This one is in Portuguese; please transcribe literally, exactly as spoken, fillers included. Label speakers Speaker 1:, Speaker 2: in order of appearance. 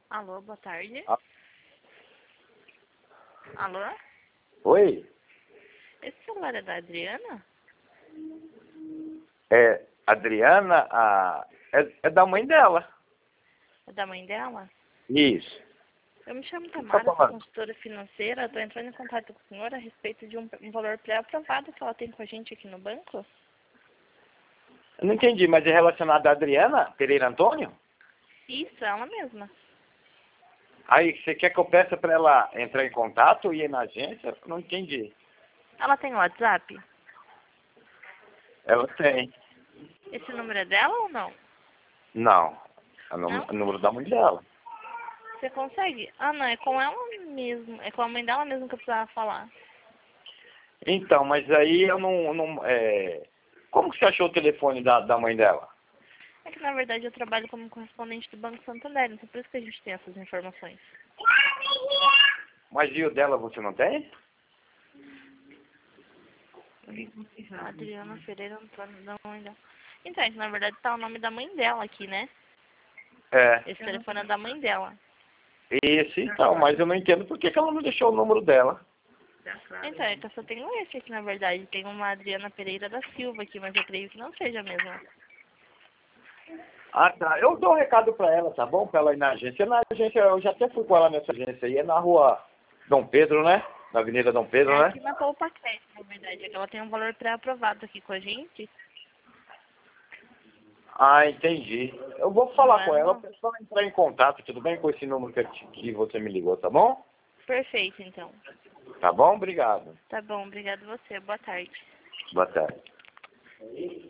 Speaker 1: Alô, boa tarde.
Speaker 2: Ah.
Speaker 1: Alô?
Speaker 2: Oi?
Speaker 1: Esse celular é da Adriana?
Speaker 2: É, Adriana, a... é, é da mãe dela.
Speaker 1: É da mãe dela?
Speaker 2: Isso.
Speaker 1: Eu me chamo
Speaker 2: Tá
Speaker 1: Tamara, sou
Speaker 2: falando?
Speaker 1: consultora financeira. Estou entrando em contato com o senhor a respeito de um, um valor pré-aprovado que ela tem com a gente aqui no banco.
Speaker 2: Eu não entendi, mas é relacionado à Adriana Pereira Antônio?
Speaker 1: Isso, ela mesma.
Speaker 2: Aí, você quer que eu peça para ela entrar em contato e ir na agência? Eu não entendi.
Speaker 1: Ela tem WhatsApp?
Speaker 2: Ela tem.
Speaker 1: Esse número é dela ou não?
Speaker 2: Não. É o
Speaker 1: Não?
Speaker 2: nome- o número da mãe dela.
Speaker 1: Você consegue? Ah, não, é com ela mesmo. É com a mãe dela mesmo que eu precisava falar.
Speaker 2: Então, mas aí eu não... não é... Como que você achou o telefone da, da mãe dela?
Speaker 1: É que, na verdade, eu trabalho como correspondente do Banco Santander, então por isso que a gente tem essas informações.
Speaker 2: Mas e o dela você não tem?
Speaker 1: Adriana Pereira Antônio, da mãe dela. Então, é que, na verdade, tá o nome da mãe dela aqui, né?
Speaker 2: É.
Speaker 1: Esse telefone é da mãe dela.
Speaker 2: Esse, então, mas eu não entendo por que que ela não deixou o número dela.
Speaker 1: Então, é que eu só tenho esse aqui, na verdade. Tem uma Adriana Pereira da Silva aqui, mas eu creio que não seja mesmo.
Speaker 2: Ah, tá. Eu dou um recado pra ela, tá bom? Pra ela ir na agência. Na agência, eu já até fui com ela nessa agência aí. É na rua Dom Pedro, né? Na Avenida Dom Pedro,
Speaker 1: É
Speaker 2: né?
Speaker 1: aqui na Poupa Crédito, na verdade. É que ela tem um valor pré-aprovado aqui com a gente.
Speaker 2: Ah, entendi. Eu vou
Speaker 1: Não
Speaker 2: falar
Speaker 1: é,
Speaker 2: com ela
Speaker 1: não?
Speaker 2: pra ela entrar em contato, tudo bem? Com esse número que, que você me ligou, tá bom?
Speaker 1: Perfeito, então.
Speaker 2: Tá bom? Obrigado.
Speaker 1: Tá bom, obrigado você. Boa tarde.
Speaker 2: Boa tarde.